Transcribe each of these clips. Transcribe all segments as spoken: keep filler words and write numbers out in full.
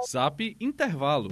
Zap Intervalo.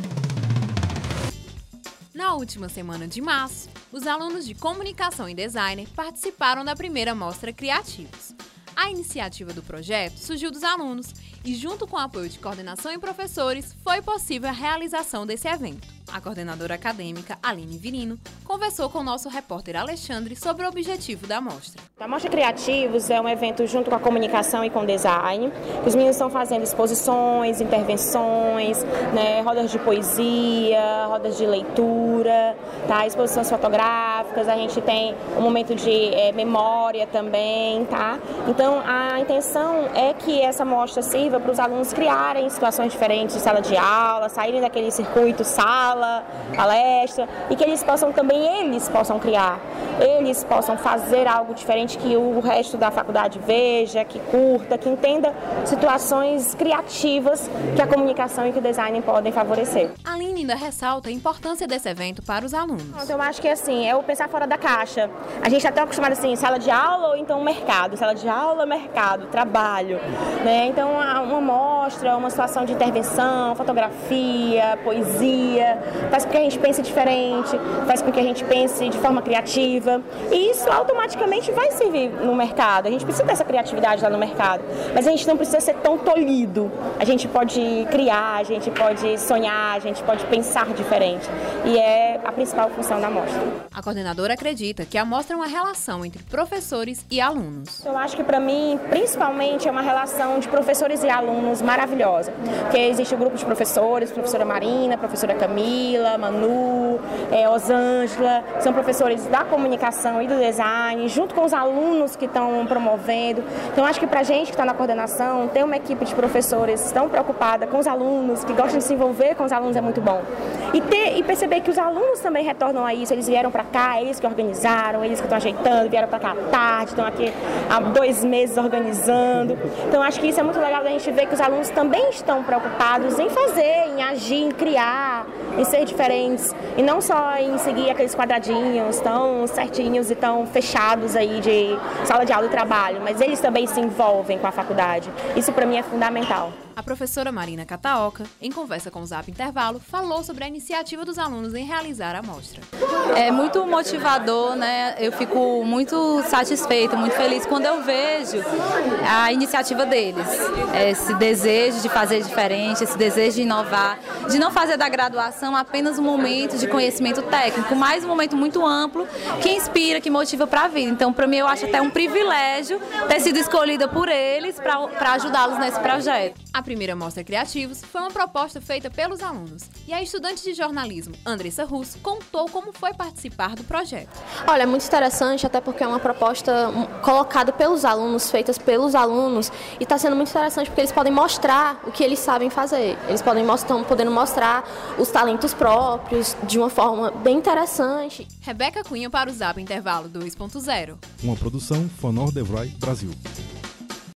Na última semana de março, os alunos de Comunicação e Design participaram da primeira Mostra Criativos. A iniciativa do projeto surgiu dos alunos e, junto com o apoio de coordenação e professores, foi possível a realização desse evento. A coordenadora acadêmica, Aline Virino, conversou com o nosso repórter Alexandre sobre o objetivo da mostra. A Mostra Criativos é um evento junto com a comunicação e com o design. Os meninos estão fazendo exposições, intervenções, né, rodas de poesia, rodas de leitura, tá, exposições fotográficas, a gente tem um momento de é, memória também, tá? Então a intenção é que essa mostra sirva para os alunos criarem situações diferentes de sala de aula, saírem daquele circuito sala, palestra, e que eles possam também, eles possam criar, eles possam fazer algo diferente que o resto da faculdade veja, que curta, que entenda situações criativas que a comunicação e que o design podem favorecer. A Aline ainda ressalta a importância desse evento para os alunos. Eu acho que assim, é o pensar fora da caixa. A gente está tão acostumado assim, sala de aula ou então mercado, sala de aula, mercado, trabalho, né? Então uma mostra, uma situação de intervenção, fotografia, poesia, faz com que a gente pense diferente, faz com que a gente pense de forma criativa, e isso automaticamente vai servir no mercado. A gente precisa dessa criatividade lá no mercado, mas a gente não precisa ser tão tolhido. A gente pode criar, a gente pode sonhar, a gente pode pensar diferente, e é a principal função da mostra. A coordenadora acredita que a mostra é uma relação entre professores e alunos. Eu acho que para mim, principalmente, é uma relação de professores e alunos maravilhosa, porque existe o grupo de professores, professora Marina, professora Camila, Manu, é, Osângela, são professores da comunicação e do design, junto com os alunos que estão promovendo. Então, acho que para a gente que está na coordenação, ter uma equipe de professores tão preocupada com os alunos, que gostam de se envolver com os alunos, é muito bom. E, ter, e perceber que os alunos também retornam a isso, eles vieram para cá, eles que organizaram, eles que estão ajeitando, vieram para cá à tarde, estão aqui há dois meses organizando. Então, acho que isso é muito legal da gente ver que os alunos também estão preocupados em fazer, em agir, em criar, em ser diferentes, e não só em seguir aqueles quadradinhos tão certinhos e tão fechados aí de sala de aula e trabalho, mas eles também se envolvem com a faculdade. Isso para mim é fundamental. A professora Marina Cataoca, em conversa com o Zap Intervalo, falou sobre a iniciativa dos alunos em realizar a mostra. É muito motivador, né? Eu fico muito satisfeita, muito feliz quando eu vejo a iniciativa deles. Esse desejo de fazer diferente, esse desejo de inovar, de não fazer da graduação apenas um momento de conhecimento técnico, mas um momento muito amplo que inspira, que motiva para a vida. Então, para mim, eu acho até um privilégio ter sido escolhida por eles para ajudá-los nesse projeto. A primeira Mostra Criativos foi uma proposta feita pelos alunos, e a estudante de jornalismo, Andressa Russo, contou como foi participar do projeto. Olha, é muito interessante, até porque é uma proposta colocada pelos alunos, feitas pelos alunos, e está sendo muito interessante porque eles podem mostrar o que eles sabem fazer. Eles podem estão podendo mostrar os talentos próprios de uma forma bem interessante. Rebeca Cunha para o Zap Intervalo dois ponto zero. Uma produção Fanor Devroy Brasil.